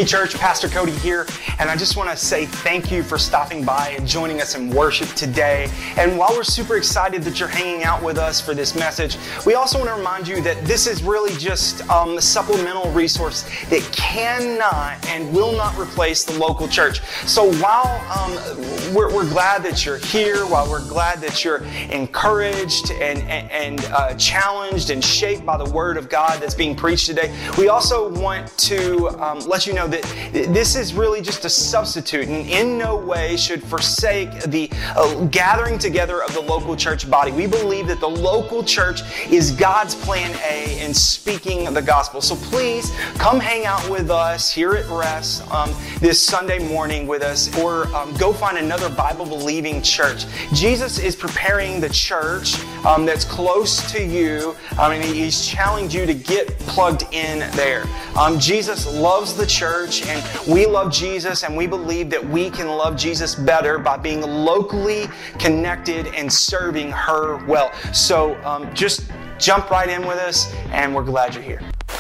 Hey church, Pastor Cody here, and I just want to say thank you for stopping by and joining us in worship today. And while we're super excited that you're hanging out with us for this message, we also want to remind you that this is really just a supplemental resource that cannot and will not replace the local church. So while we're glad that you're here, while we're glad that you're encouraged and challenged and shaped by the Word of God that's being preached today, we also want to let you know that this is really just a substitute and in no way should forsake the gathering together of the local church body. We believe that the local church is God's plan A in speaking the gospel. So please come hang out with us here at Rest this Sunday morning with us, or go find another Bible-believing church. Jesus is preparing the church that's close to you, and He's challenged you to get plugged in there. Jesus loves the church, and we love Jesus, and we believe that we can love Jesus better by being locally connected and serving her well. So just jump right in with us, and we're glad you're here.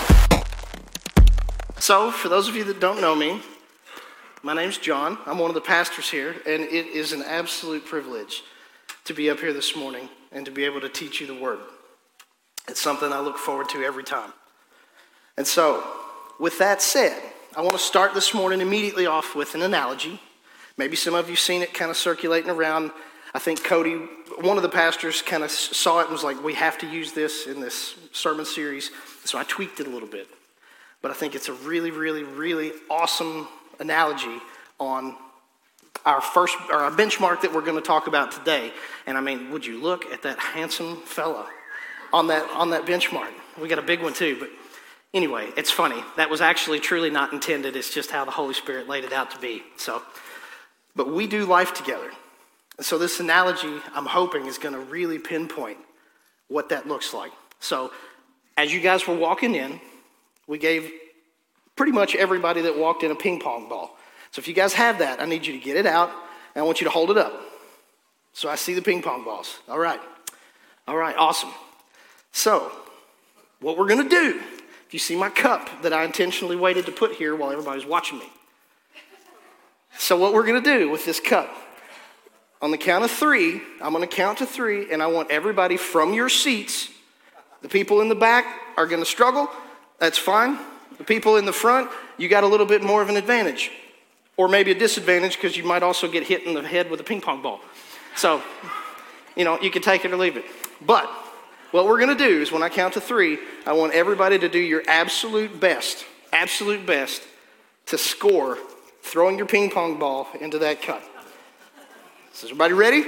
So, for those of you that don't know me, my name's John. I'm one of the pastors here, and it is an absolute privilege to be up here this morning and to be able to teach you the Word. It's something I look forward to every time. And so, with that said, I want to start this morning immediately off with an analogy. Maybe some of you have seen it kind of circulating around. I think Cody, one of the pastors, kind of saw it and was like, we have to use this in this sermon series. So I tweaked it a little bit. But I think it's a really, really, really awesome analogy on our benchmark that we're going to talk about today. And I mean, would you look at that handsome fella on that benchmark? We got a big one too, but anyway, it's funny. That was actually truly not intended. It's just how the Holy Spirit laid it out to be. But we do life together. So this analogy, I'm hoping, is going to really pinpoint what that looks like. So as you guys were walking in, we gave pretty much everybody that walked in a ping pong ball. So if you guys have that, I need you to get it out, and I want you to hold it up. So I see the ping pong balls. All right, awesome. So what we're going to do, you see my cup that I intentionally waited to put here while everybody's watching me. So what we're going to do with this cup, on the count of 3, I'm going to count to 3, and I want everybody from your seats. The people in the back are going to struggle. That's fine. The people in the front, you got a little bit more of an advantage. Or maybe a disadvantage because you might also get hit in the head with a ping pong ball. So, you can take it or leave it. But what we're going to do is when I count to 3, I want everybody to do your absolute best to score throwing your ping pong ball into that cup. Is everybody ready?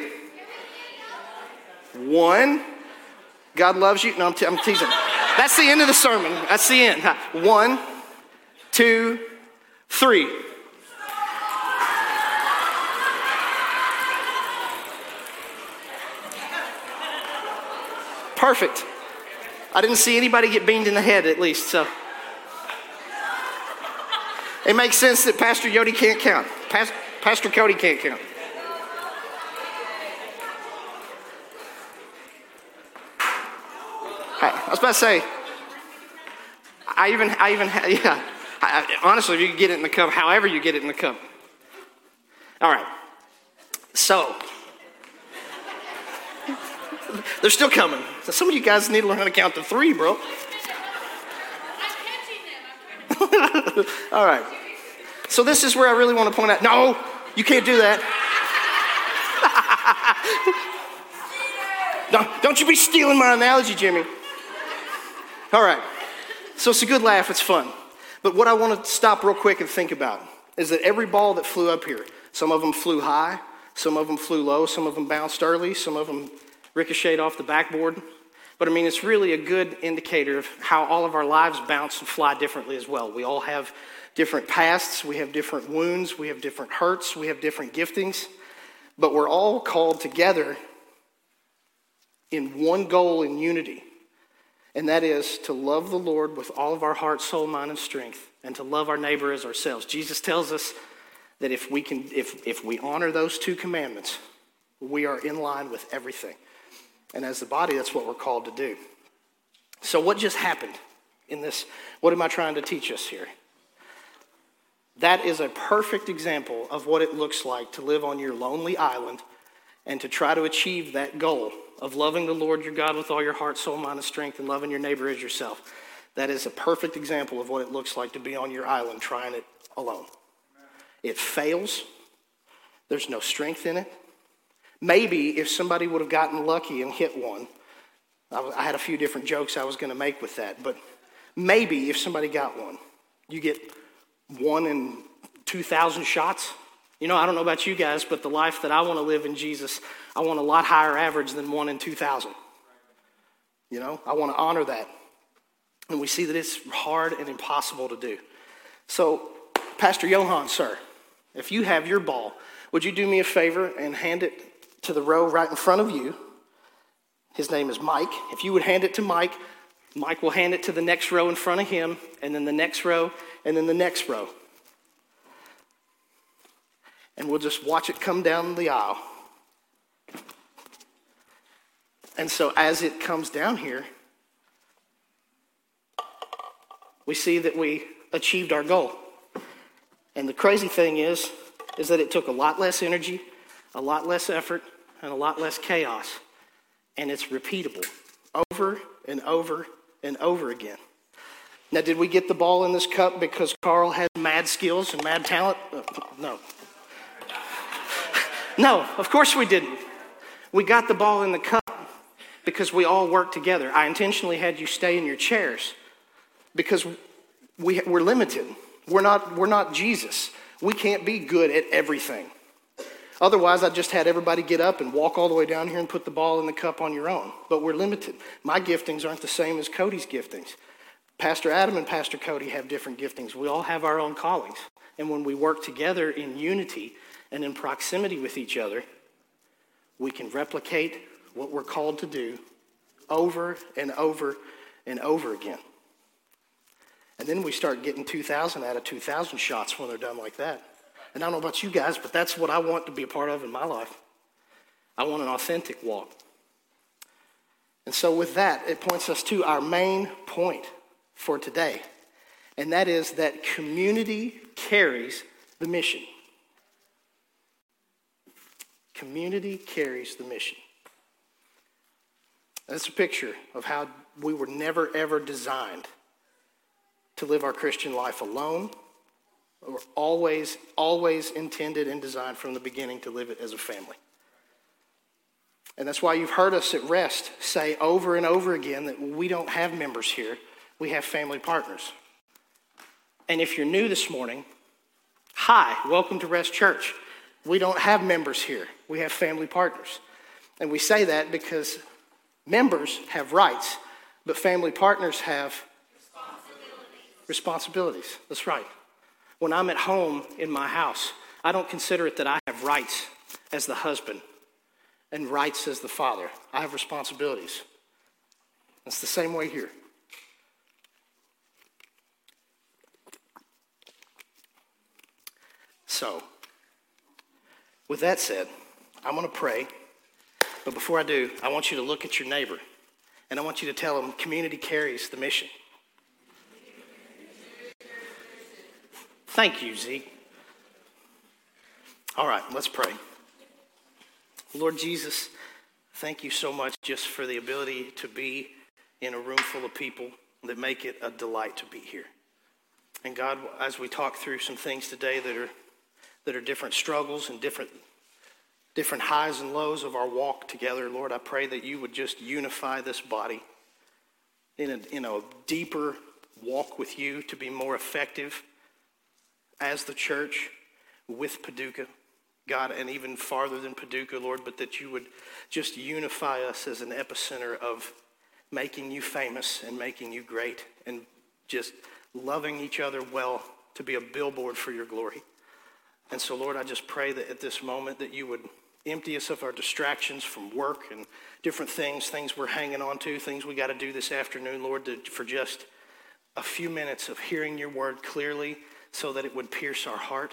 1. God loves you. No, I'm teasing. That's the end of the sermon. That's the end. 1, 2, 3. Perfect. I didn't see anybody get beamed in the head, at least, so. It makes sense that Pastor Yodi can't count. Pastor Cody can't count. I was about to say, honestly, if you can get it in the cup, however you get it in the cup. All right. So, they're still coming. So some of you guys need to learn how to count to 3, bro. I'm catching them. All right. So this is where I really want to point out. No, you can't do that. Don't you be stealing my analogy, Jimmy. All right. So it's a good laugh. It's fun. But what I want to stop real quick and think about is that every ball that flew up here, some of them flew high, some of them flew low, some of them bounced early, some of them ricocheted off the backboard. But I mean, it's really a good indicator of how all of our lives bounce and fly differently as well. We all have different pasts, we have different wounds, we have different hurts, we have different giftings, but we're all called together in one goal in unity, and that is to love the Lord with all of our heart, soul, mind, and strength, and to love our neighbor as ourselves. Jesus tells us that if we honor those 2 commandments, we are in line with everything. And as the body, that's what we're called to do. So what just happened in this? What am I trying to teach us here? That is a perfect example of what it looks like to live on your lonely island and to try to achieve that goal of loving the Lord your God with all your heart, soul, mind, and strength, and loving your neighbor as yourself. That is a perfect example of what it looks like to be on your island trying it alone. It fails. There's no strength in it. Maybe if somebody would have gotten lucky and hit one, I had a few different jokes I was going to make with that, but maybe if somebody got one, you get 1 in 2,000 shots. You know, I don't know about you guys, but the life that I want to live in Jesus, I want a lot higher average than 1 in 2,000. You know, I want to honor that. And we see that it's hard and impossible to do. So, Pastor Johan, sir, if you have your ball, would you do me a favor and hand it to the row right in front of you? His name is Mike. If you would hand it to Mike, Mike will hand it to the next row in front of him, and then the next row, and then the next row. And we'll just watch it come down the aisle. And so as it comes down here, we see that we achieved our goal. And the crazy thing is that it took a lot less energy, a lot less effort, and a lot less chaos. And it's repeatable over and over and over again. Now, did we get the ball in this cup because Carl had mad skills and mad talent? No. No, of course we didn't. We got the ball in the cup because we all worked together. I intentionally had you stay in your chairs because we're limited. We're not Jesus. We can't be good at everything. Otherwise, I just had everybody get up and walk all the way down here and put the ball in the cup on your own. But we're limited. My giftings aren't the same as Cody's giftings. Pastor Adam and Pastor Cody have different giftings. We all have our own callings. And when we work together in unity and in proximity with each other, we can replicate what we're called to do over and over and over again. And then we start getting 2,000 out of 2,000 shots when they're done like that. And I don't know about you guys, but that's what I want to be a part of in my life. I want an authentic walk. And so with that, it points us to our main point for today. And that is that community carries the mission. Community carries the mission. That's a picture of how we were never, ever designed to live our Christian life alone. We're always intended and designed from the beginning to live it as a family. And that's why you've heard us at Rest say over and over again that we don't have members here. We have family partners. And if you're new this morning, hi, welcome to Rest Church. We don't have members here. We have family partners. And we say that because members have rights, but family partners have responsibilities. That's right. When I'm at home in my house, I don't consider it that I have rights as the husband and rights as the father. I have responsibilities. It's the same way here. So, with that said, I'm going to pray. But before I do, I want you to look at your neighbor. And I want you to tell them, community carries the mission. Thank you, Zeke. All right, let's pray. Lord Jesus, thank you so much just for the ability to be in a room full of people that make it a delight to be here. And God, as we talk through some things today that are different struggles and different highs and lows of our walk together, Lord, I pray that you would just unify this body in a deeper walk with you to be more effective as the church with Paducah, God, and even farther than Paducah, Lord, but that you would just unify us as an epicenter of making you famous and making you great and just loving each other well to be a billboard for your glory. And so, Lord, I just pray that at this moment that you would empty us of our distractions from work and different things we're hanging on to, things we got to do this afternoon, Lord, for just a few minutes of hearing your word clearly so that it would pierce our heart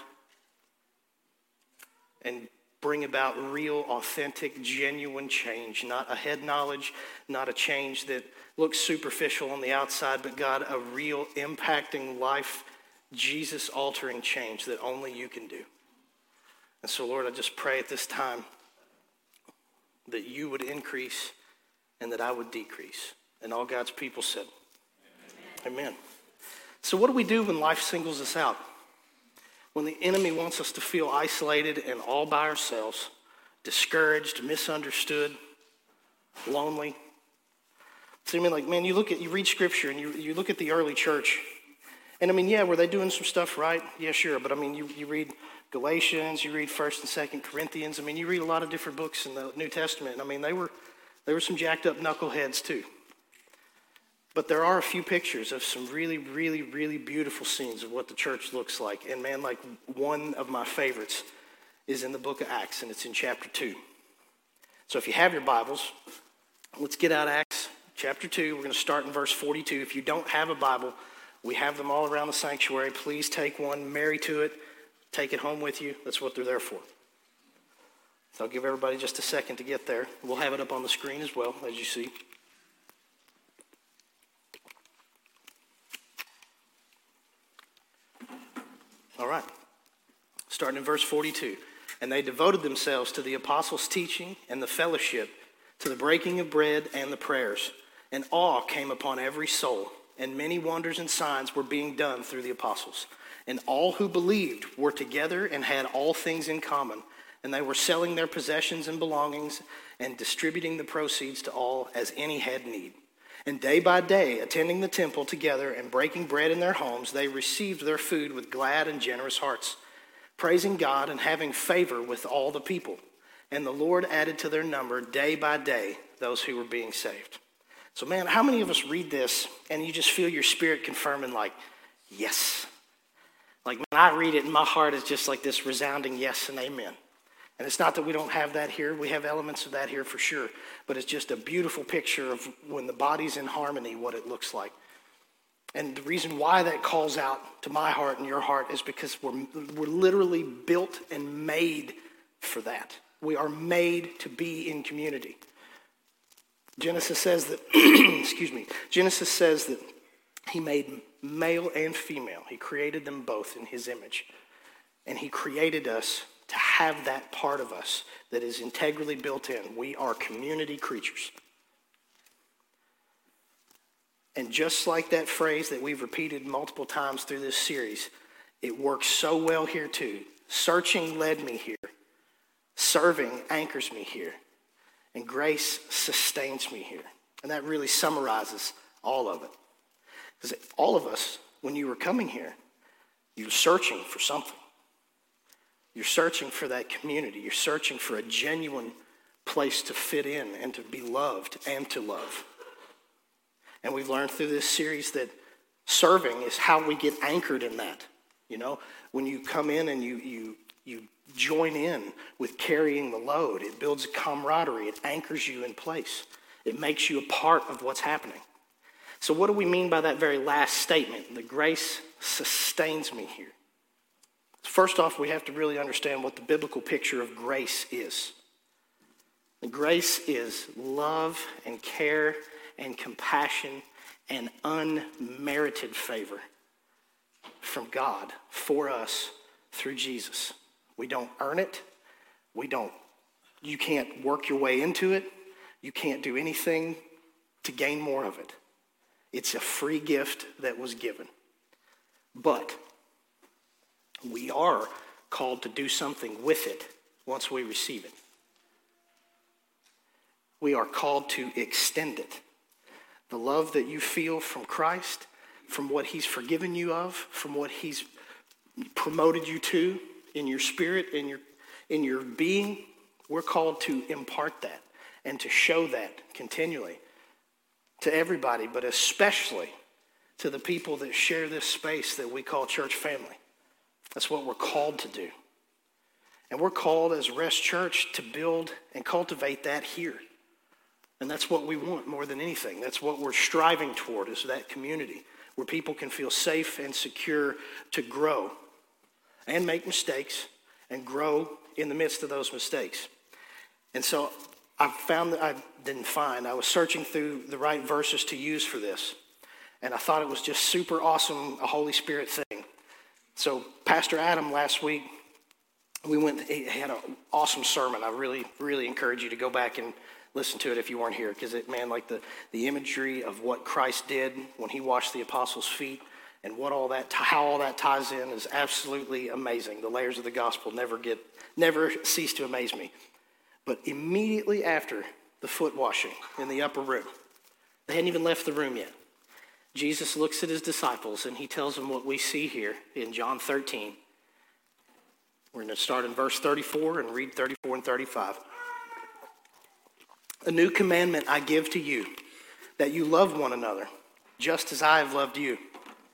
and bring about real, authentic, genuine change, not a head knowledge, not a change that looks superficial on the outside, but God, a real impacting life Jesus-altering change that only you can do. And so, Lord, I just pray at this time that you would increase and that I would decrease. And all God's people said, Amen. So what do we do when life singles us out? When the enemy wants us to feel isolated and all by ourselves, discouraged, misunderstood, lonely. So I mean, like, man, you read scripture and you look at the early church. And I mean, yeah, were they doing some stuff right? Yeah, sure. But I mean, you read Galatians, you read 1st and 2nd Corinthians. I mean, you read a lot of different books in the New Testament. And I mean, they were some jacked up knuckleheads too. But there are a few pictures of some really, really, really beautiful scenes of what the church looks like. And man, like one of my favorites is in the book of Acts, and it's in chapter 2. So if you have your Bibles, let's get out Acts chapter 2. We're going to start in verse 42. If you don't have a Bible, we have them all around the sanctuary. Please take one, marry to it, take it home with you. That's what they're there for. So I'll give everybody just a second to get there. We'll have it up on the screen as well, as you see. All right, starting in verse 42. And they devoted themselves to the apostles' teaching and the fellowship, to the breaking of bread and the prayers. And awe came upon every soul, and many wonders and signs were being done through the apostles. And all who believed were together and had all things in common. And they were selling their possessions and belongings and distributing the proceeds to all as any had need. And day by day, attending the temple together and breaking bread in their homes, they received their food with glad and generous hearts, praising God and having favor with all the people. And the Lord added to their number day by day those who were being saved. So man, how many of us read this and you just feel your spirit confirming like, yes. Like when I read it and my heart is just like this resounding yes and amen. And it's not that we don't have that here. We have elements of that here for sure. But it's just a beautiful picture of when the body's in harmony, what it looks like. And the reason why that calls out to my heart and your heart is because we're literally built and made for that. We are made to be in community. Genesis says that, Genesis says that he made male and female. He created them both in his image. And he created us to have that part of us that is integrally built in. We are community creatures. And just like that phrase that we've repeated multiple times through this series, it works so well here too. Searching led me here. Serving anchors me here. And grace sustains me here. And that really summarizes all of it. Because all of us, when you were coming here, you were searching for something. You're searching for that community. You're searching for a genuine place to fit in and to be loved and to love. And we've learned through this series that serving is how we get anchored in that. You know, when you come in and you join in with carrying the load, it builds a camaraderie. It anchors you in place. It makes you a part of what's happening. So what do we mean by that very last statement? The grace sustains me here. First off, we have to really understand what the biblical picture of grace is. Grace is love and care and compassion and unmerited favor from God for us through Jesus. We don't earn it. You can't work your way into it. You can't do anything to gain more of it. It's a free gift that was given. But we are called to do something with it once we receive it. We are called to extend it. The love that you feel from Christ, from what he's forgiven you of, from what he's promoted you to in your spirit, in your being, we're called to impart that and to show that continually to everybody, but especially to the people that share this space that we call church family. That's what we're called to do. And we're called as Rest Church to build and cultivate that here. And that's what we want more than anything. That's what we're striving toward, is that community where people can feel safe and secure to grow and make mistakes and grow in the midst of those mistakes. And so I found that I was searching through the right verses to use for this. And I thought it was just super awesome, a Holy Spirit thing. So Pastor Adam last week, he had an awesome sermon. I really, really encourage you to go back and listen to it if you weren't here, because the imagery of what Christ did when he washed the apostles' feet and how all that ties in is absolutely amazing. The layers of the gospel never cease to amaze me. But immediately after the foot washing in the upper room, they hadn't even left the room yet, Jesus looks at his disciples and he tells them what we see here in John 13. We're going to start in verse 34 and read 34 and 35. A new commandment I give to you, that you love one another, just as I have loved you.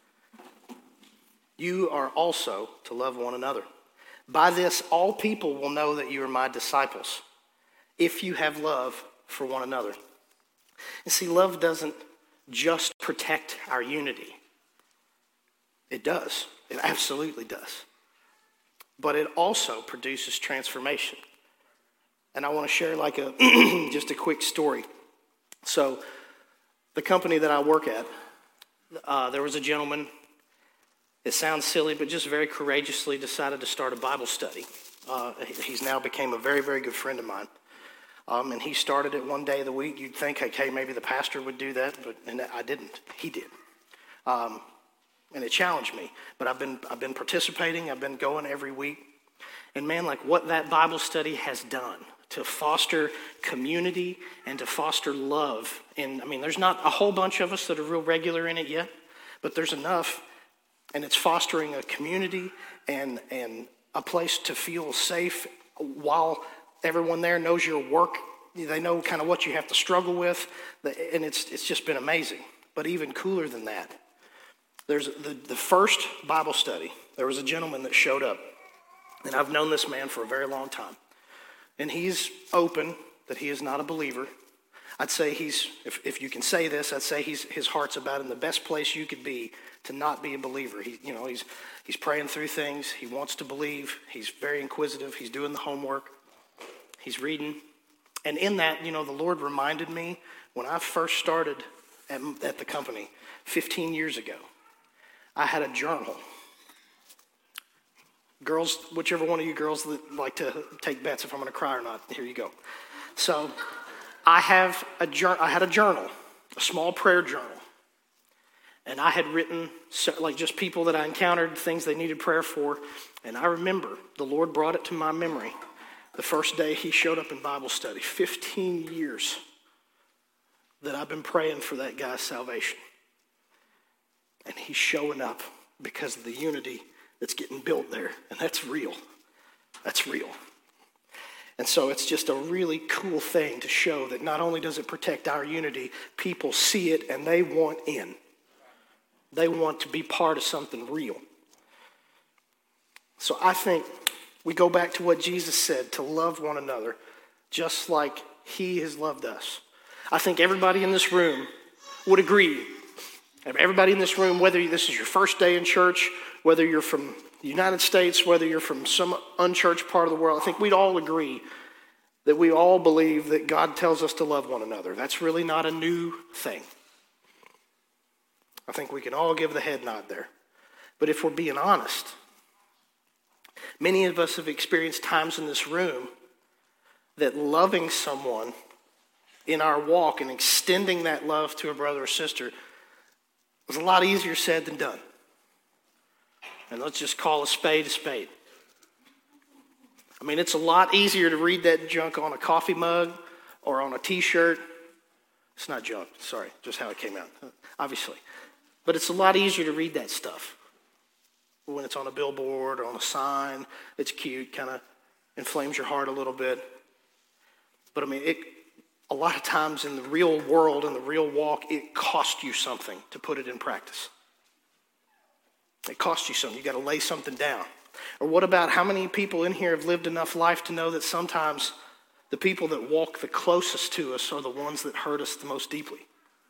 You are also to love one another. By this, all people will know that you are my disciples, if you have love for one another. And see, love doesn't just protect our unity. It does. It absolutely does. But it also produces transformation. And I want to share just a quick story. So the company that I work at, there was a gentleman, it sounds silly, but just very courageously decided to start a Bible study. He's now became a very, very good friend of mine. And he started it one day of the week. You'd think, okay, maybe the pastor would do that, and I didn't. He did. And it challenged me. But I've been participating. I've been going every week. And man, what that Bible study has done to foster community and to foster love. And there's not a whole bunch of us that are real regular in it yet, but there's enough. And it's fostering a community and a place to feel safe while everyone there knows your work. They know kind of what you have to struggle with. And it's just been amazing. But even cooler than that, there's the first Bible study. There was a gentleman that showed up. And I've known this man for a very long time. And he's open that he is not a believer. I'd say if you can say this, I'd say his heart's about in the best place you could be to not be a believer. He's praying through things. He wants to believe. He's very inquisitive. He's doing the homework. He's reading. And in that, the Lord reminded me when I first started at the company 15 years ago, I had a journal. Girls, whichever one of you girls that like to take bets if I'm going to cry or not, here you go. So I had a journal, a small prayer journal. And I had written just people that I encountered, things they needed prayer for. And I remember the Lord brought it to my memory the first day he showed up in Bible study. 15 years that I've been praying for that guy's salvation. And he's showing up because of the unity that's getting built there. And that's real. That's real. And so it's just a really cool thing to show that not only does it protect our unity, people see it and they want in. They want to be part of something real. So I think we go back to what Jesus said, to love one another just like he has loved us. I think everybody in this room would agree. Everybody in this room, whether this is your first day in church, whether you're from the United States, whether you're from some unchurched part of the world, I think we'd all agree that we all believe that God tells us to love one another. That's really not a new thing. I think we can all give the head nod there. But if we're being honest, many of us have experienced times in this room that loving someone in our walk and extending that love to a brother or sister was a lot easier said than done. And let's just call a spade a spade. It's a lot easier to read that junk on a coffee mug or on a t-shirt. It's not junk, sorry, just how it came out, obviously. But it's a lot easier to read that stuff when it's on a billboard or on a sign. It's cute, kind of inflames your heart a little bit. But a lot of times in the real world, in the real walk, it costs you something to put it in practice. It costs you something. You got to lay something down. Or what about how many people in here have lived enough life to know that sometimes the people that walk the closest to us are the ones that hurt us the most deeply?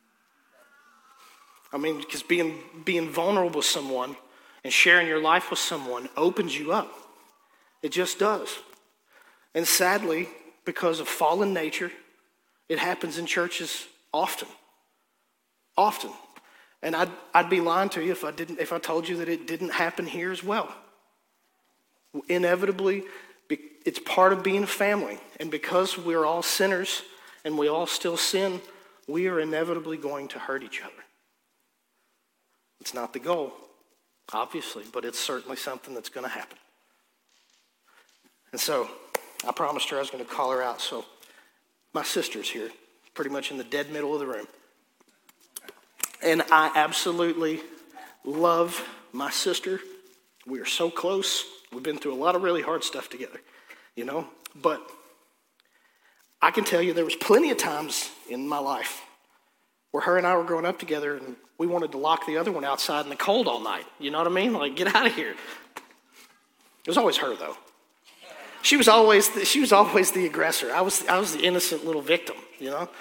Because being vulnerable with someone and sharing your life with someone opens you up. It just does. And sadly, because of fallen nature, it happens in churches often. Often. And I'd be lying to you if I told you that it didn't happen here as well. Inevitably, it's part of being a family. And because we're all sinners and we all still sin, we are inevitably going to hurt each other. It's not the goal, obviously, but it's certainly something that's going to happen. And so I promised her I was going to call her out. So my sister's here, pretty much in the dead middle of the room. And I absolutely love my sister. We are so close. We've been through a lot of really hard stuff together, you know. But I can tell you there was plenty of times in my life where her and I were growing up together and we wanted to lock the other one outside in the cold all night. You know what I mean? Like, get out of here. It was always her, though. She was always the aggressor. I was the innocent little victim, you know?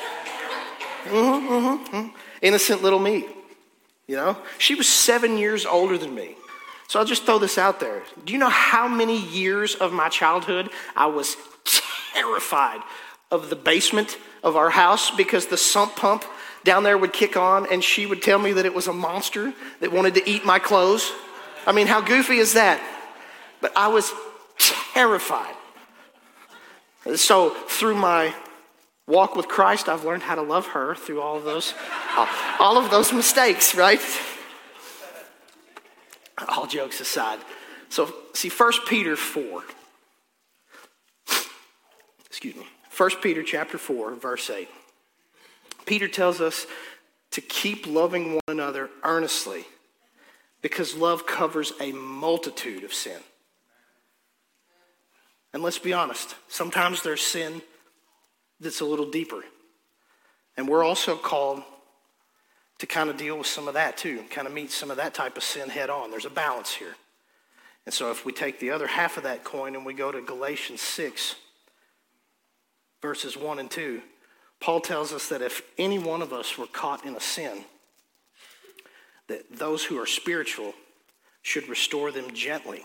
Innocent little me, you know? She was 7 years older than me. So I'll just throw this out there. Do you know how many years of my childhood I was terrified of the basement of our house because the sump pump down there would kick on and she would tell me that it was a monster that wanted to eat my clothes? I mean, how goofy is that? But I was terrified. So through my walk with Christ, I've learned how to love her through all of those mistakes, right? All jokes aside. So see, 1 Peter 4. Excuse me. 1 Peter chapter 4, verse 8. Peter tells us to keep loving one another earnestly because love covers a multitude of sin. And let's be honest, sometimes there's sin that's a little deeper. And we're also called to kind of deal with some of that too, kind of meet some of that type of sin head on. There's a balance here. And so if we take the other half of that coin and we go to Galatians 6, verses 1 and 2, Paul tells us that if any one of us were caught in a sin, that those who are spiritual should restore them gently.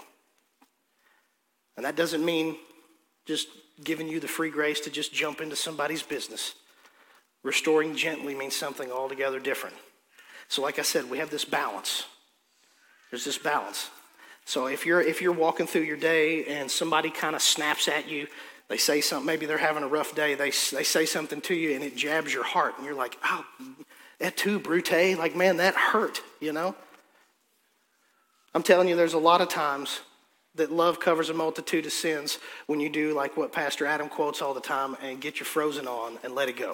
And that doesn't mean just giving you the free grace to just jump into somebody's business. Restoring gently means something altogether different. So like I said, we have this balance. There's this balance. So if you're walking through your day and somebody kind of snaps at you, they say something, maybe they're having a rough day, they say something to you and it jabs your heart and you're like, oh, that too, brute, like, man, that hurt, you know? I'm telling you, there's a lot of times that love covers a multitude of sins when you do like what Pastor Adam quotes all the time and get your frozen on and let it go.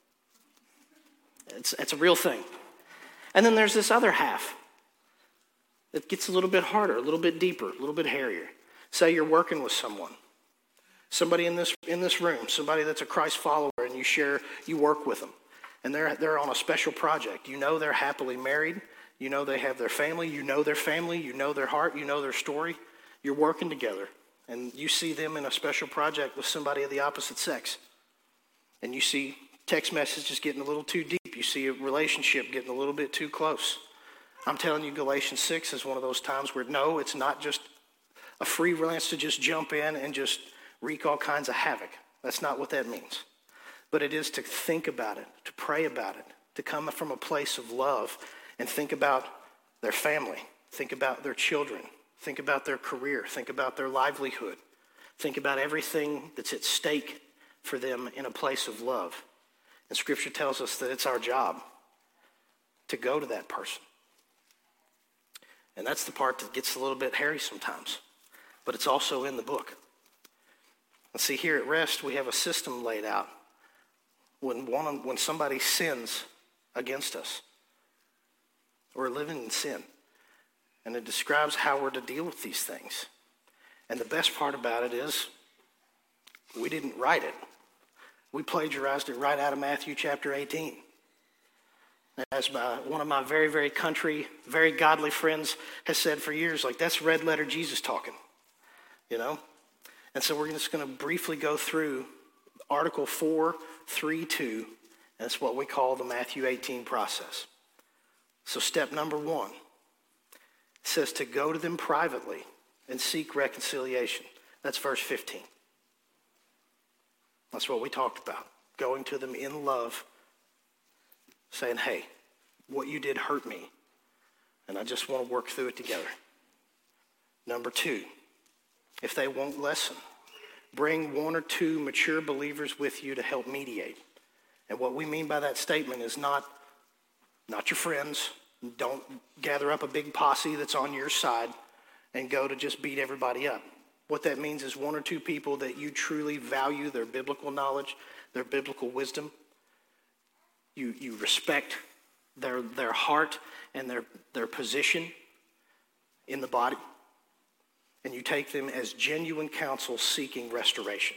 It's a real thing. And then there's this other half that gets a little bit harder, a little bit deeper, a little bit hairier. Say you're working with someone, somebody in this room, somebody that's a Christ follower, and you work with them, and they're on a special project. You know they're happily married. You know they have their family. You know their family. You know their heart. You know their story. You're working together, and you see them in a special project with somebody of the opposite sex, and you see text messages getting a little too deep. You see a relationship getting a little bit too close. I'm telling you, Galatians 6 is one of those times where, no, it's not just a free lance to just jump in and just wreak all kinds of havoc. That's not what that means. But it is to think about it, to pray about it, to come from a place of love and think about their family, think about their children, think about their career, think about their livelihood, think about everything that's at stake for them in a place of love. And Scripture tells us that it's our job to go to that person. And that's the part that gets a little bit hairy sometimes. But it's also in the book. And see, here at Rest, we have a system laid out. When somebody sins against us, we're living in sin. And it describes how we're to deal with these things. And the best part about it is we didn't write it. We plagiarized it right out of Matthew chapter 18. As one of my very, very country, very godly friends has said for years, like, that's red letter Jesus talking, you know? And so we're just going to briefly go through Article 4:3-2, and it's what we call the Matthew 18 process. So step number 1 says to go to them privately and seek reconciliation. That's verse 15. That's what we talked about. Going to them in love, saying, hey, what you did hurt me, and I just want to work through it together. Number 2, if they won't listen, bring 1 or 2 mature believers with you to help mediate. And what we mean by that statement is not your friends. Don't gather up a big posse that's on your side and go to just beat everybody up. What that means is 1 or 2 people that you truly value their biblical knowledge, their biblical wisdom. You respect their heart and their position in the body. And you take them as genuine counsel seeking restoration.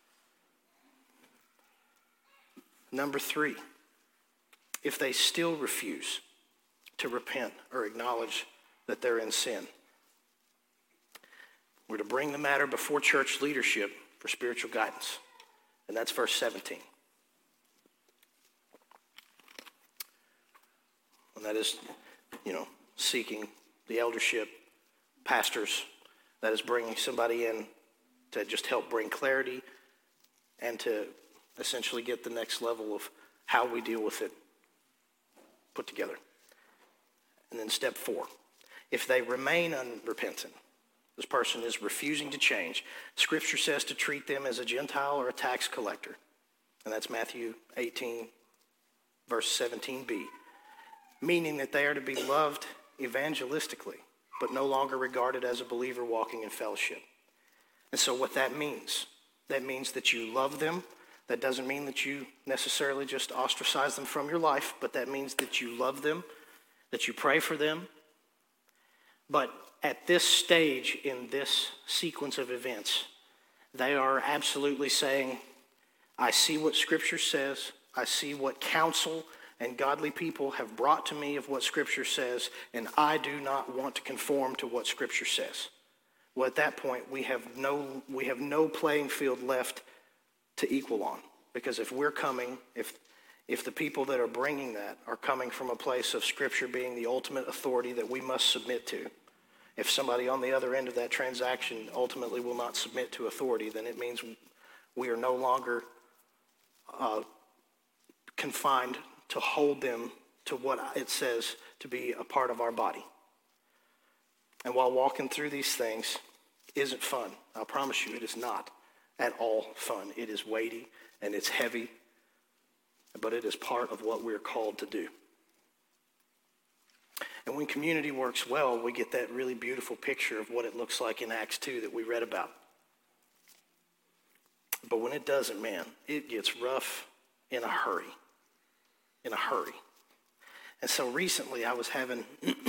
Number 3, if they still refuse to repent or acknowledge that they're in sin, we're to bring the matter before church leadership for spiritual guidance. And that's verse 17. And that is, seeking the eldership, pastors. That is bringing somebody in to just help bring clarity and to essentially get the next level of how we deal with it put together. And then step 4, if they remain unrepentant, this person is refusing to change, Scripture says to treat them as a Gentile or a tax collector. And that's Matthew 18, verse 17b, meaning that they are to be loved evangelistically, but no longer regarded as a believer walking in fellowship. And so what that means that you love them. That doesn't mean that you necessarily just ostracize them from your life, but that means that you love them, that you pray for them. But at this stage in this sequence of events, they are absolutely saying, I see what Scripture says, I see what counsel and godly people have brought to me of what Scripture says, and I do not want to conform to what Scripture says. Well, at that point, we have no playing field left to equal on. Because if we're coming, if the people that are bringing that are coming from a place of Scripture being the ultimate authority that we must submit to, if somebody on the other end of that transaction ultimately will not submit to authority, then it means we are no longer confined to hold them to what it says to be a part of our body. And while walking through these things isn't fun, I promise you it is not at all fun. It is weighty and it's heavy, but it is part of what we're called to do. And when community works well, we get that really beautiful picture of what it looks like in Acts 2 that we read about. But when it doesn't, man, it gets rough in a hurry. In a hurry. And so recently I was having,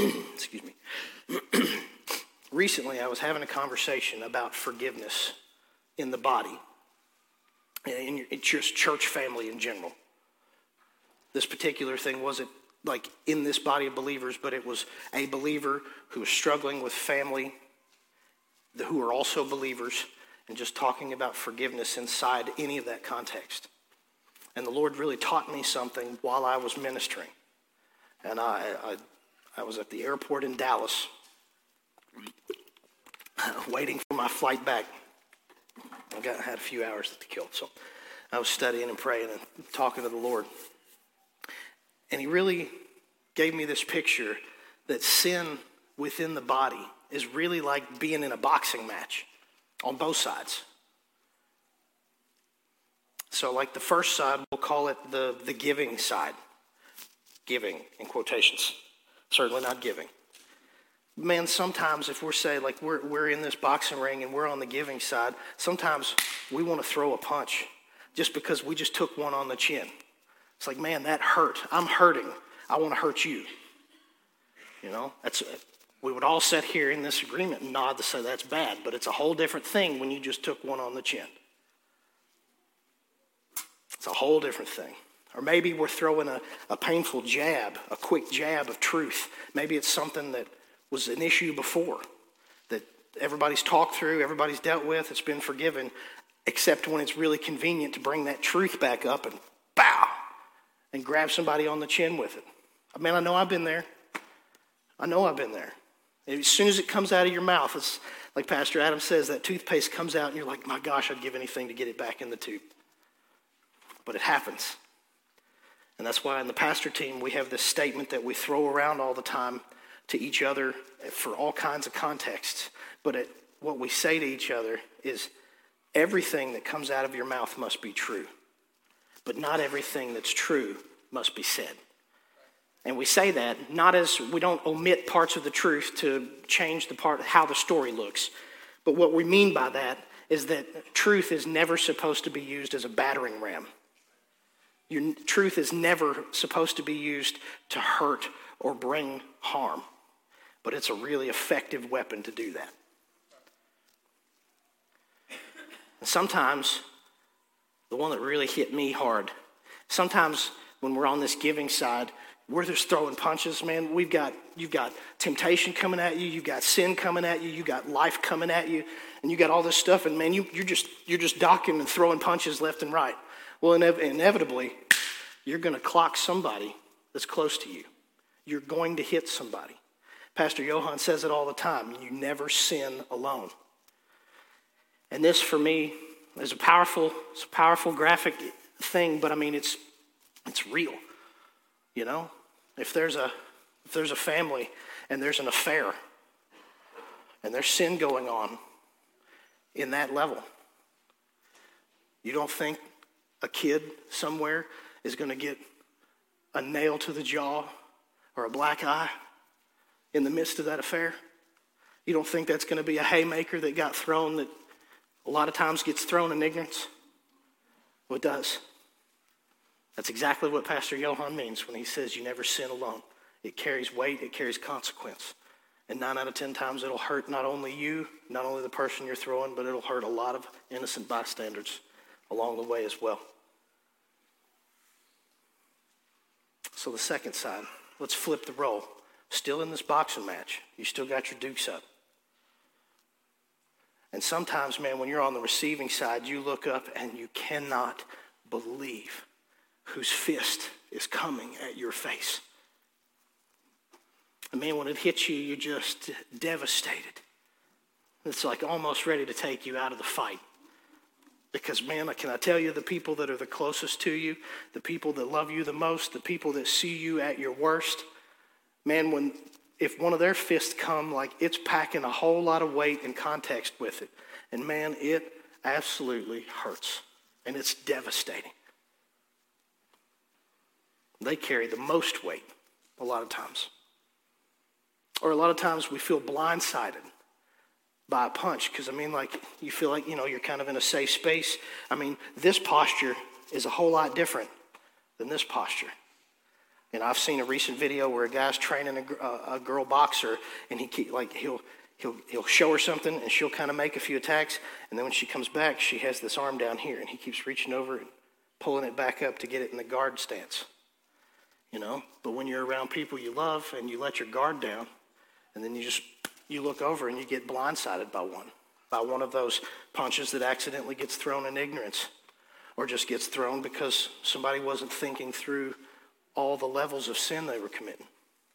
recently I was having a conversation about forgiveness in the body, in just church family in general. This particular thing wasn't like in this body of believers, but it was a believer who was struggling with family who are also believers, and just talking about forgiveness inside any of that context. And the Lord really taught me something while I was ministering. And I was at the airport in Dallas, waiting for my flight back. I had a few hours to kill, so I was studying and praying and talking to the Lord. And he really gave me this picture that sin within the body is really like being in a boxing match on both sides. So like the first side, we'll call it the giving side. Giving, in quotations. Certainly not giving. Man, sometimes if we're saying like we're in this boxing ring and we're on the giving side, sometimes we want to throw a punch just because we just took one on the chin. It's like, man, that hurt. I'm hurting. I want to hurt you. You know, we would all sit here in this agreement and nod to say that's bad, but it's a whole different thing when you just took one on the chin. It's a whole different thing. Or maybe we're throwing a painful jab, a quick jab of truth. Maybe it's something that was an issue before, that everybody's talked through, everybody's dealt with, it's been forgiven, except when it's really convenient to bring that truth back up and bow, and grab somebody on the chin with it. I mean, I know I've been there. As soon as it comes out of your mouth, it's like Pastor Adam says, that toothpaste comes out and you're like, my gosh, I'd give anything to get it back in the tube. But it happens. And that's why in the pastor team, we have this statement that we throw around all the time to each other for all kinds of contexts. But what we say to each other is, everything that comes out of your mouth must be true. But not everything that's true must be said. And we say that not as we don't omit parts of the truth to change the part how the story looks. But what we mean by that is that truth is never supposed to be used as a battering ram. Your truth is never supposed to be used to hurt or bring harm. But it's a really effective weapon to do that. And sometimes, the one that really hit me hard, sometimes when we're on this giving side, we're just throwing punches, man. You've got temptation coming at you, you've got sin coming at you, you've got life coming at you, and you got all this stuff, and man, you're just docking and throwing punches left and right. Well, inevitably, you're going to clock somebody that's close to you. You're going to hit somebody. Pastor Johan says it all the time. You never sin alone. And this, for me, is a powerful graphic thing, but I mean, it's real. You know, if there's a family and there's an affair and there's sin going on in that level, you don't think a kid somewhere is going to get a nail to the jaw or a black eye in the midst of that affair? You don't think that's going to be a haymaker that got thrown that a lot of times gets thrown in ignorance? Well, it does. That's exactly what Pastor Johan means when he says you never sin alone. It carries weight, it carries consequence. And 9 out of 10 times it'll hurt not only you, not only the person you're throwing, but it'll hurt a lot of innocent bystanders along the way as well. So the second side, let's flip the role. Still in this boxing match, you still got your dukes up. And sometimes, man, when you're on the receiving side, you look up and you cannot believe whose fist is coming at your face. And man, when it hits you, you're just devastated. It's like almost ready to take you out of the fight. Because man, can I tell you, the people that are the closest to you, the people that love you the most, the people that see you at your worst, man, if one of their fists come, like it's packing a whole lot of weight and context with it. And man, it absolutely hurts. And it's devastating. They carry the most weight a lot of times. Or a lot of times we feel blindsided by a punch because, I mean, like you feel like, you know, you're kind of in a safe space. I mean, this posture is a whole lot different than this posture. And I've seen a recent video where a guy's training a girl boxer, and he'll show her something, and she'll kind of make a few attacks, and then when she comes back, she has this arm down here, and he keeps reaching over and pulling it back up to get it in the guard stance. You know, but when you're around people you love and you let your guard down, and then you look over and you get blindsided by one of those punches that accidentally gets thrown in ignorance, or just gets thrown because somebody wasn't thinking through all the levels of sin they were committing.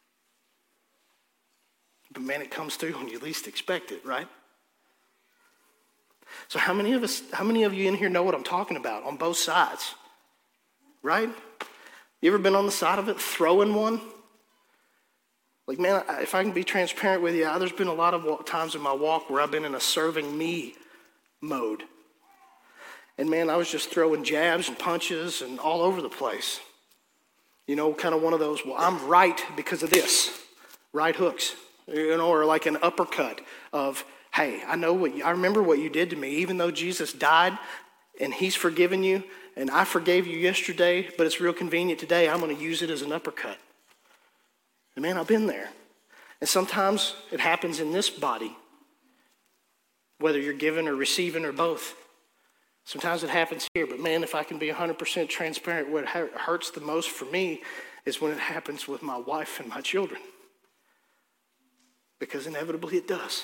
But man, it comes through when you least expect it, right? So how many of you in here know what I'm talking about on both sides? Right? You ever been on the side of it, throwing one? Like, man, if I can be transparent with you, there's been a lot of times in my walk where I've been in a serving me mode. And man, I was just throwing jabs and punches and all over the place. You know, kind of one of those, well, I'm right because of this. Right hooks. You know, or like an uppercut of, hey, I remember what you did to me. Even though Jesus died and he's forgiven you, and I forgave you yesterday, but it's real convenient today, I'm going to use it as an uppercut. And man, I've been there. And sometimes it happens in this body, whether you're giving or receiving or both. Sometimes it happens here, but man, if I can be 100% transparent, what hurts the most for me is when it happens with my wife and my children. Because inevitably it does.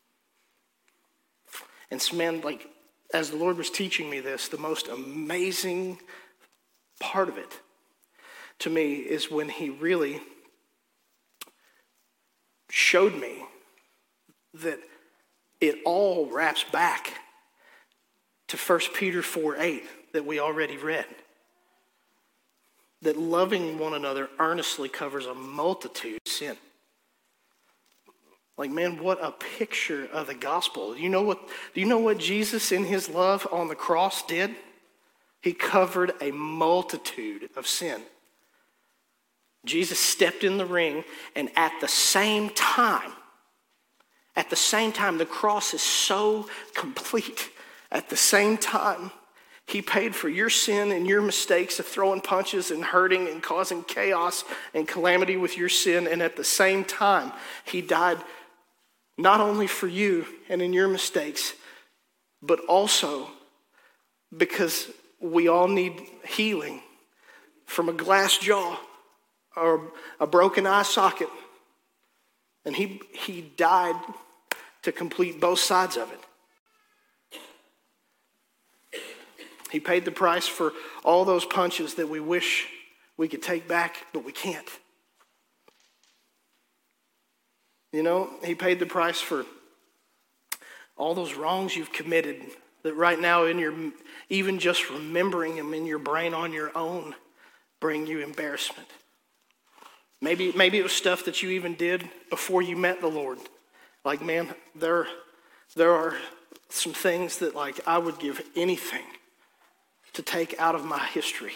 And so man, like, as the Lord was teaching me this, the most amazing part of it to me is when he really showed me that it all wraps back to 1 Peter 4:8 that we already read. that loving one another earnestly covers a multitude of sin. Like, man, what a picture of the gospel. Do you know what Jesus in his love on the cross did? He covered a multitude of sin. Jesus stepped in the ring, and at the same time, the cross is so complete. At the same time, he paid for your sin and your mistakes of throwing punches and hurting and causing chaos and calamity with your sin. And at the same time, he died not only for you and in your mistakes, but also because we all need healing from a glass jaw or a broken eye socket. And he died to complete both sides of it. He paid the price for all those punches that we wish we could take back, but we can't. You know, he paid the price for all those wrongs you've committed that right now even just remembering them in your brain on your own bring you embarrassment. Maybe it was stuff that you even did before you met the Lord. Like, man, there are some things that, like, I would give anything to take out of my history.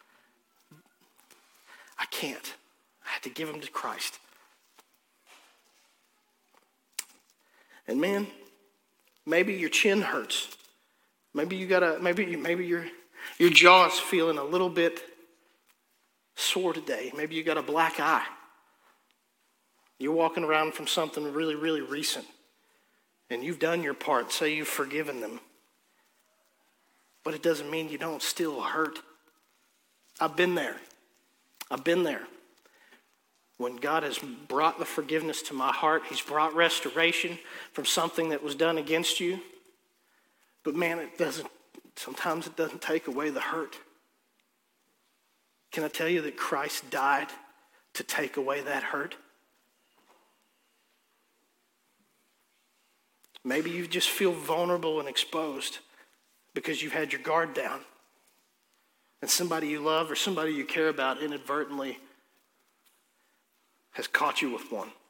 I can't. I had to give them to Christ. And man, maybe your chin hurts. Maybe your jaw's feeling a little bit sore today. Maybe you got a black eye. You're walking around from something really, really recent. And you've done your part. Say you've forgiven them. But it doesn't mean you don't still hurt. I've been there. When God has brought the forgiveness to my heart, he's brought restoration from something that was done against you. But man, sometimes it doesn't take away the hurt. Can I tell you that Christ died to take away that hurt? Maybe you just feel vulnerable and exposed because you've had your guard down. And somebody you love or somebody you care about inadvertently has caught you with one.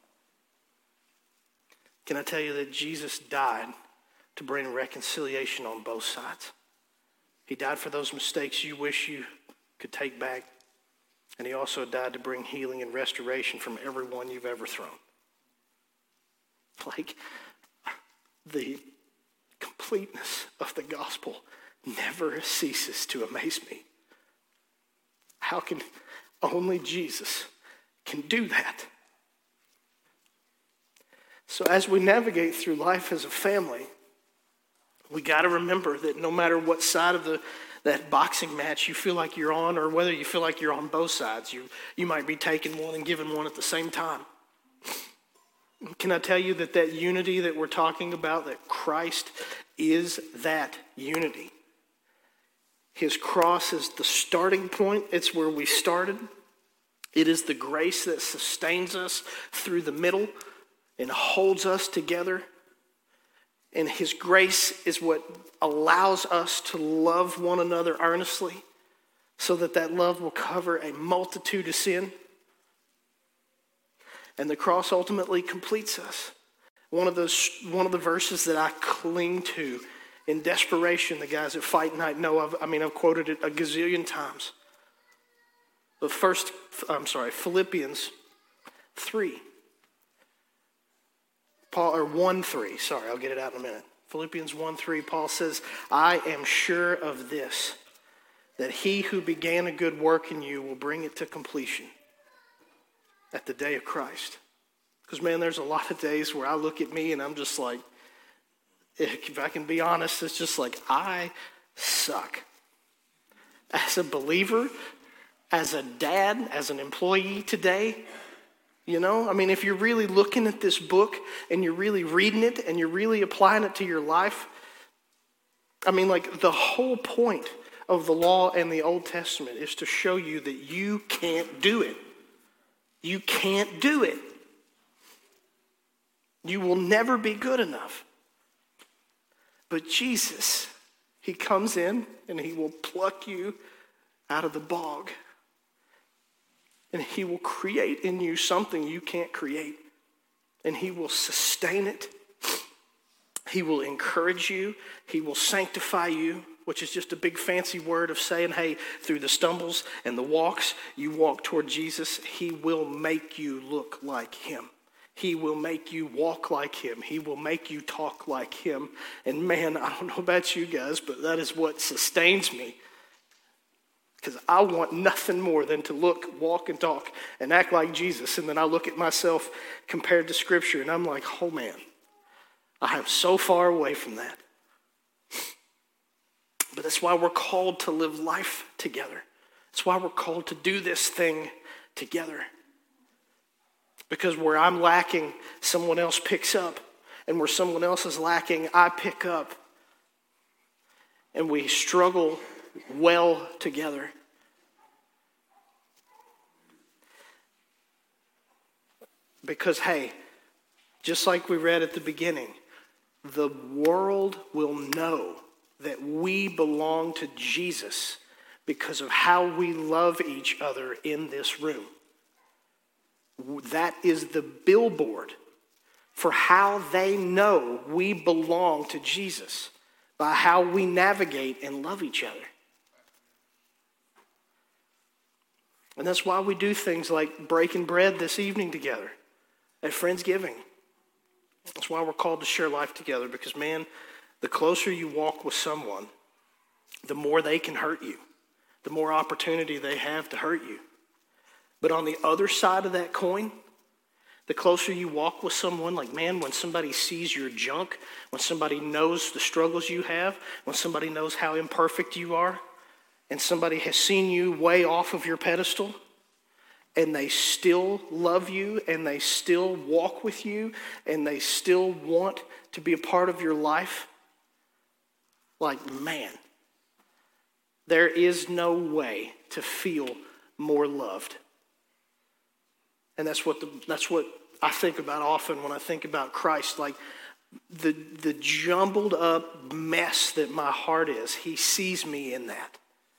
Can I tell you that Jesus died to bring reconciliation on both sides? He died for those mistakes you wish you could take back. And he also died to bring healing and restoration from everyone you've ever thrown. Like, the completeness of the gospel never ceases to amaze me. How can only Jesus can do that? So as we navigate through life as a family, we got to remember that no matter what side of that boxing match you feel like you're on, or whether you feel like you're on both sides, you might be taking one and giving one at the same time. Can I tell you that unity that we're talking about, that Christ is that unity? His cross is the starting point. It's where we started. It is the grace that sustains us through the middle and holds us together. And his grace is what allows us to love one another earnestly so that love will cover a multitude of sin. And the cross ultimately completes us. One of the verses that I cling to in desperation, the guys at Fight Night know of. I mean, I've quoted it a gazillion times. But Philippians 3. 1:3. Sorry, I'll get it out in a minute. Philippians 1:3, Paul says, I am sure of this, that he who began a good work in you will bring it to completion at the day of Christ. Because, man, there's a lot of days where I look at me and I'm just like, if I can be honest, it's just like, I suck. As a believer, as a dad, as an employee today, you know, I mean, if you're really looking at this book and you're really reading it and you're really applying it to your life, I mean, like, the whole point of the law and the Old Testament is to show you that you can't do it. You can't do it. You will never be good enough. But Jesus, he comes in and he will pluck you out of the bog. And he will create in you something you can't create. And he will sustain it. He will encourage you. He will sanctify you, which is just a big fancy word of saying, hey, through the stumbles and the walks, you walk toward Jesus. He will make you look like him. He will make you walk like him. He will make you talk like him. And man, I don't know about you guys, but that is what sustains me. Because I want nothing more than to look, walk, and talk and act like Jesus. And then I look at myself compared to Scripture, and I'm like, oh man, I am so far away from that. But that's why we're called to live life together. That's why we're called to do this thing together. Because where I'm lacking, someone else picks up. And where someone else is lacking, I pick up. And we struggle well together. Because, hey, just like we read at the beginning, the world will know that we belong to Jesus because of how we love each other in this room. That is the billboard for how they know we belong to Jesus, by how we navigate and love each other. And that's why we do things like breaking bread this evening together at Friendsgiving. That's why we're called to share life together, because, man, the closer you walk with someone, the more they can hurt you, the more opportunity they have to hurt you. But on the other side of that coin, the closer you walk with someone, like, man, when somebody sees your junk, when somebody knows the struggles you have, when somebody knows how imperfect you are, and somebody has seen you way off of your pedestal, and they still love you, and they still walk with you, and they still want to be a part of your life, like, man, there is no way to feel more loved. And that's what I think about often when I think about Christ, like the jumbled up mess that my heart is. He sees me in that.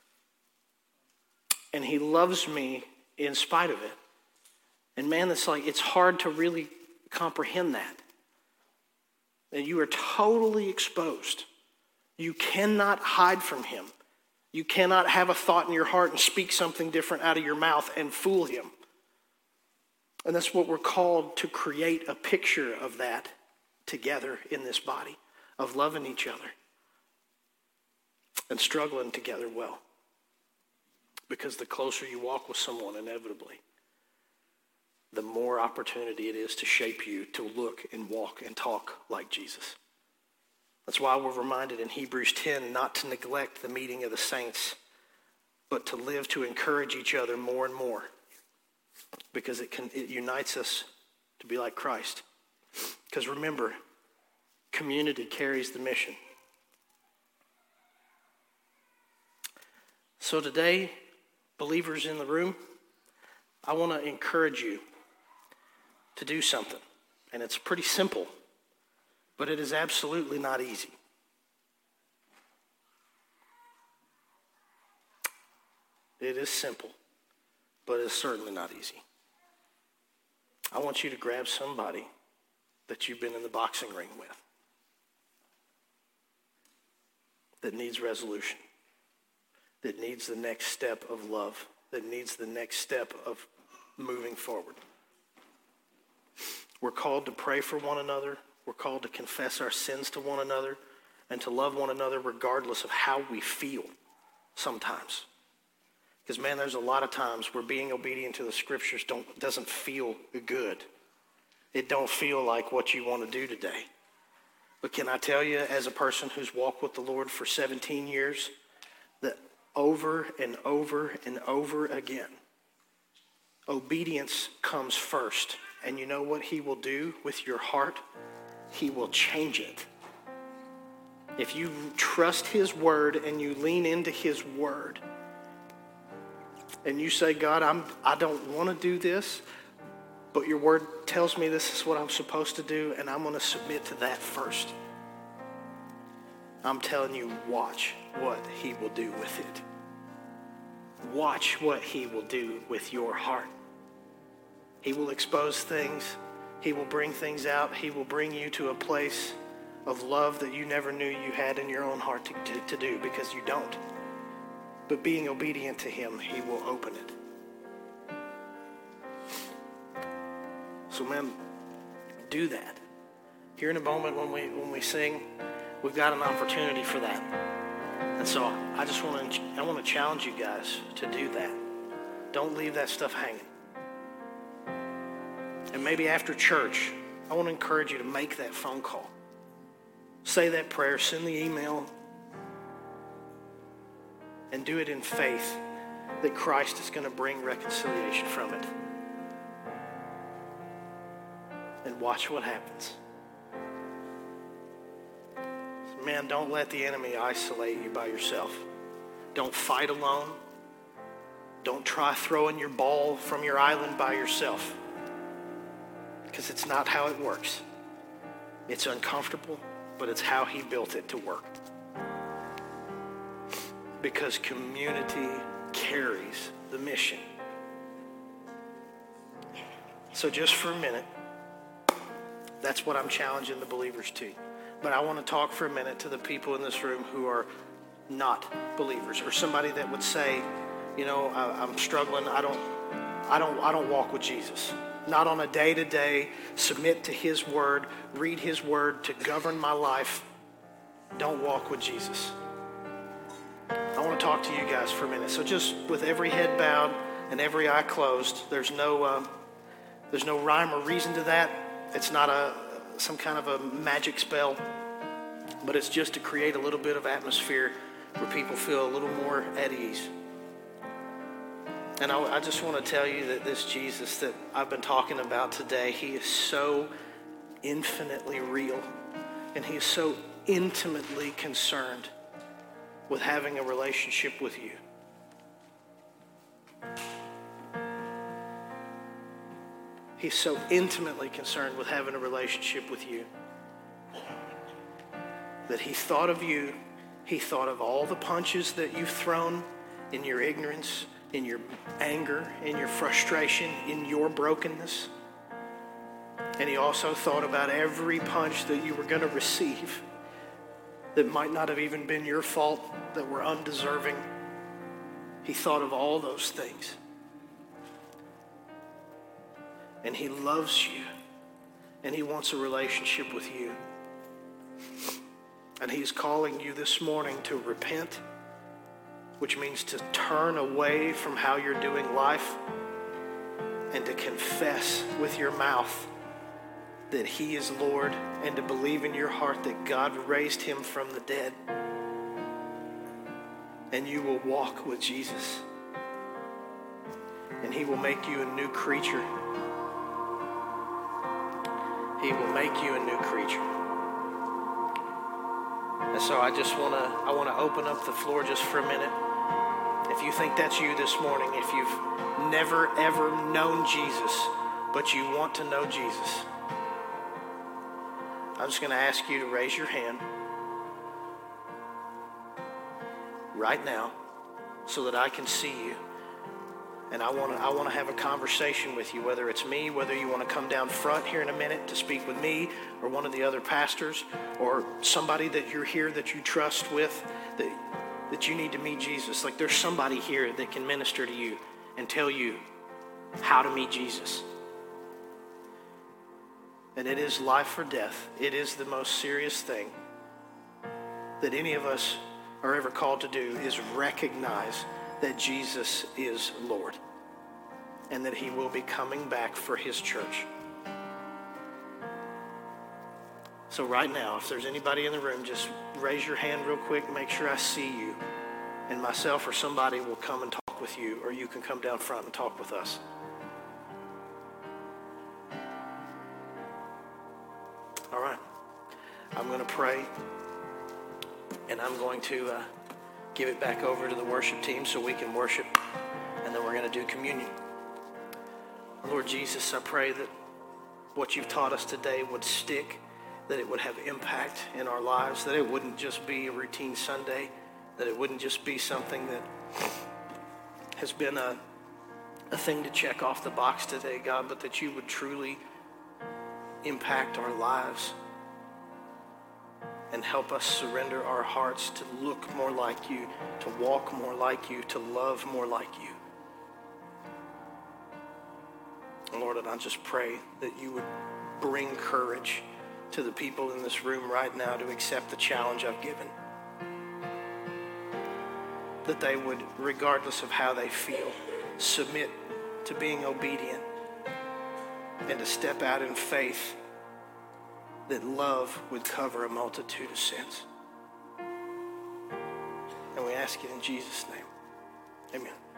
And he loves me in spite of it. And man, it's hard to really comprehend that. And you are totally exposed. You cannot hide from him. You cannot have a thought in your heart and speak something different out of your mouth and fool him. And that's what we're called to create, a picture of that together in this body, of loving each other and struggling together well. Because the closer you walk with someone, inevitably, the more opportunity it is to shape you to look and walk and talk like Jesus. That's why we're reminded in Hebrews 10 not to neglect the meeting of the saints, but to live to encourage each other more and more. Because it unites us to be like Christ. Because remember, community carries the mission. So today, believers in the room, I want to encourage you to do something. And it's pretty simple, but it is absolutely not easy. It is simple, but it's certainly not easy. I want you to grab somebody that you've been in the boxing ring with that needs resolution, that needs the next step of love, that needs the next step of moving forward. We're called to pray for one another. We're called to confess our sins to one another and to love one another regardless of how we feel sometimes. Because, man, there's a lot of times where being obedient to the scriptures doesn't feel good. It don't feel like what you want to do today. But can I tell you, as a person who's walked with the Lord for 17 years, that over and over and over again, obedience comes first. And you know what he will do with your heart? He will change it. If you trust his word and you lean into his word, and you say, God, I don't want to do this, but your word tells me this is what I'm supposed to do, and I'm going to submit to that first. I'm telling you, watch what he will do with it. Watch what he will do with your heart. He will expose things. He will bring things out. He will bring you to a place of love that you never knew you had in your own heart to do, because you don't. But being obedient to him, he will open it. So, man, do that. Here in a moment when we sing, we've got an opportunity for that. And so I want to challenge you guys to do that. Don't leave that stuff hanging. And maybe after church, I want to encourage you to make that phone call. Say that prayer, send the email, and do it in faith that Christ is going to bring reconciliation from it. And watch what happens. Man, don't let the enemy isolate you by yourself. Don't fight alone. Don't try throwing your ball from your island by yourself. Because it's not how it works. It's uncomfortable, but it's how he built it to work. Because community carries the mission. So just for a minute, that's what I'm challenging the believers to. But I want to talk for a minute to the people in this room who are not believers, or somebody that would say, you know, I'm struggling. I don't walk with Jesus. Not on a day-to-day, submit to his word, read his word to govern my life. Don't walk with Jesus. I want to talk to you guys for a minute. So just with every head bowed and every eye closed, there's no rhyme or reason to that. It's not some kind of a magic spell, but it's just to create a little bit of atmosphere where people feel a little more at ease. And I just want to tell you that this Jesus that I've been talking about today, he is so infinitely real, and he is so intimately concerned with having a relationship with you. He's so intimately concerned with having a relationship with you that he thought of you. He thought of all the punches that you've thrown in your ignorance, in your anger, in your frustration, in your brokenness. And he also thought about every punch that you were going to receive that might not have even been your fault, that were undeserving. He thought of all those things. And he loves you, and he wants a relationship with you. And he's calling you this morning to repent, which means to turn away from how you're doing life and to confess with your mouth that he is Lord, and to believe in your heart that God raised him from the dead. And you will walk with Jesus, and he will make you a new creature. He will make you a new creature. And so I want to open up the floor just for a minute. If you think that's you this morning, if you've never ever known Jesus, but you want to know Jesus, I'm just going to ask you to raise your hand right now so that I can see you. And I want to have a conversation with you, whether it's me, whether you want to come down front here in a minute to speak with me or one of the other pastors, or somebody that you're here that you trust with, that you need to meet Jesus. Like, there's somebody here that can minister to you and tell you how to meet Jesus. And it is life or death. It is the most serious thing that any of us are ever called to do, is recognize that Jesus is Lord and that he will be coming back for his church. So right now, if there's anybody in the room, just raise your hand real quick, make sure I see you, and myself or somebody will come and talk with you, or you can come down front and talk with us. All right, I'm going to pray, and I'm going to give it back over to the worship team so we can worship, and then we're going to do communion. Lord Jesus, I pray that what you've taught us today would stick, that it would have impact in our lives, that it wouldn't just be a routine Sunday, that it wouldn't just be something that has been a thing to check off the box today, God, but that you would truly impact our lives and help us surrender our hearts to look more like you, to walk more like you, to love more like you. And Lord, and I just pray that you would bring courage to the people in this room right now to accept the challenge I've given. That they would, regardless of how they feel, submit to being obedient and to step out in faith, that love would cover a multitude of sins. And we ask it in Jesus' name. Amen.